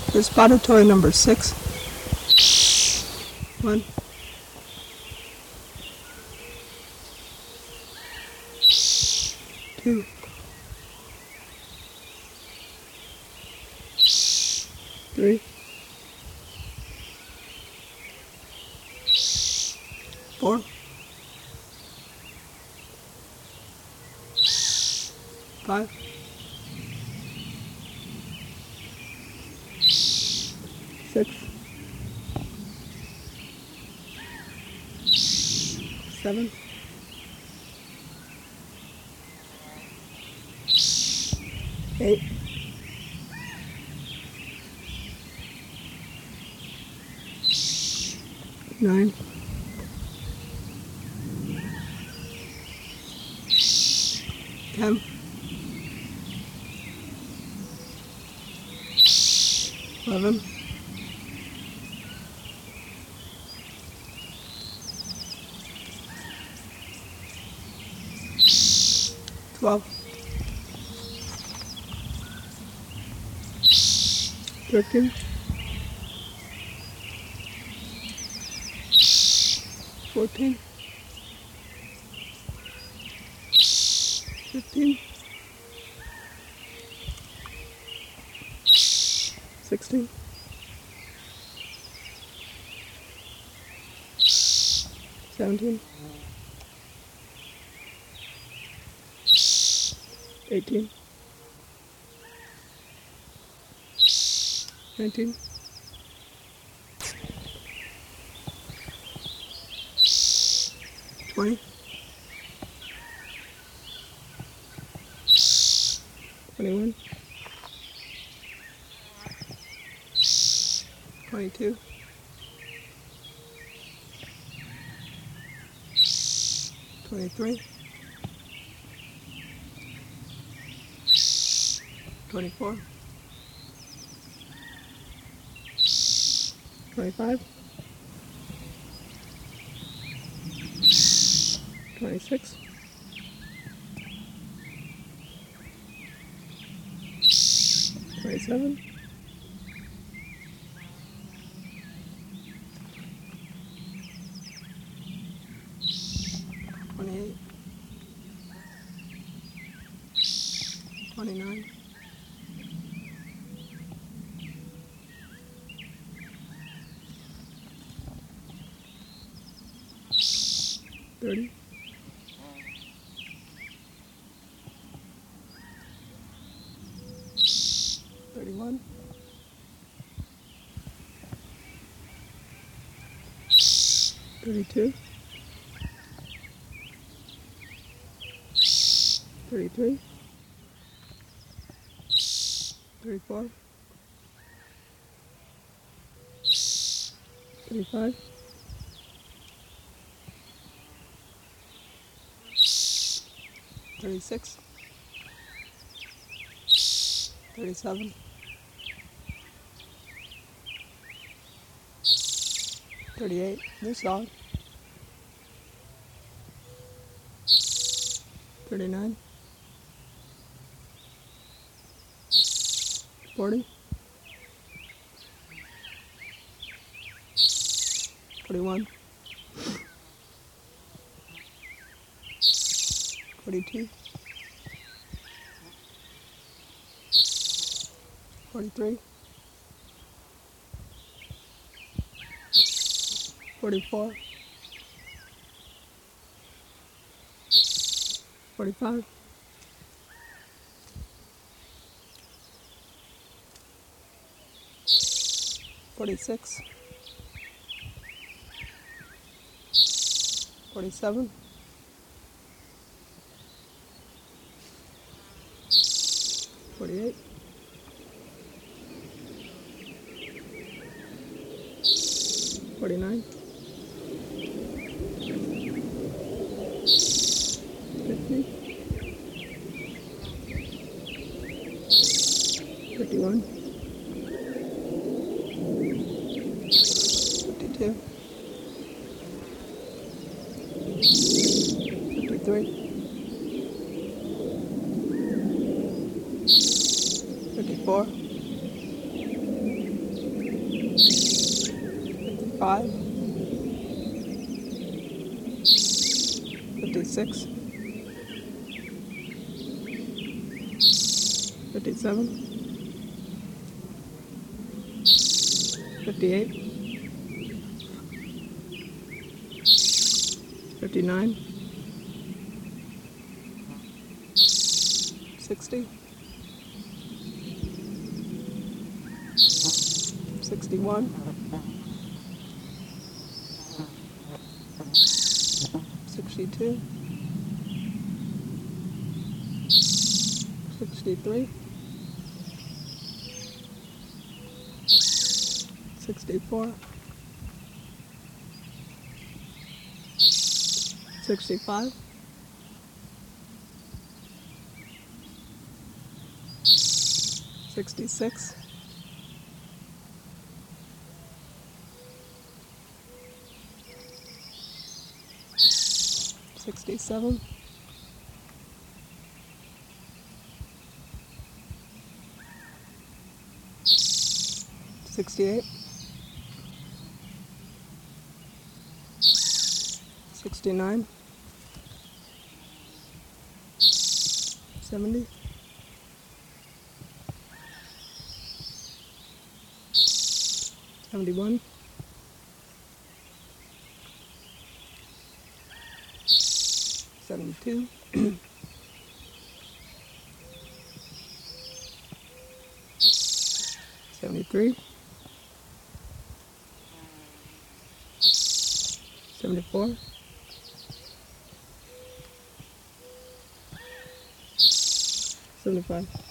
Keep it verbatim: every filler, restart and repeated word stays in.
Here's spotted toy number six. One. Two. Three. Four. Five. Six. Seven. Eight. Nine. Ten. Eleven. Twelve. Thirteen. Fourteen. Fifteen. Sixteen. Seventeen. Eighteen. Nineteen. Twenty. Twenty-one. Twenty-two. Twenty-three. Twenty-four. Twenty-five. Twenty-six. Twenty-seven. Twenty-eight. Twenty-nine. Thirty. Thirty-one. Thirty-two. Thirty-three. Thirty-four. Thirty-five. Thirty-six. Thirty-seven. Thirty-eight. This dog. Thirty-nine. Forty. Forty-one. Forty-two. Forty-three. Forty-four. Forty-five. Forty-six. Forty-seven. Forty-eight. Forty-nine. Fifty. Fifty-one. Fifty-two. Fifty-three. Fifty-four. fifty-five, fifty-six, fifty-seven, fifty-eight, fifty-nine, sixty, sixty-one, sixty-two, sixty-three, sixty-four, sixty-five, sixty-six, sixty-seven, sixty-eight, sixty-nine, seventy, seventy-one, seventy-two, seventy-three, seventy-four, seventy-five.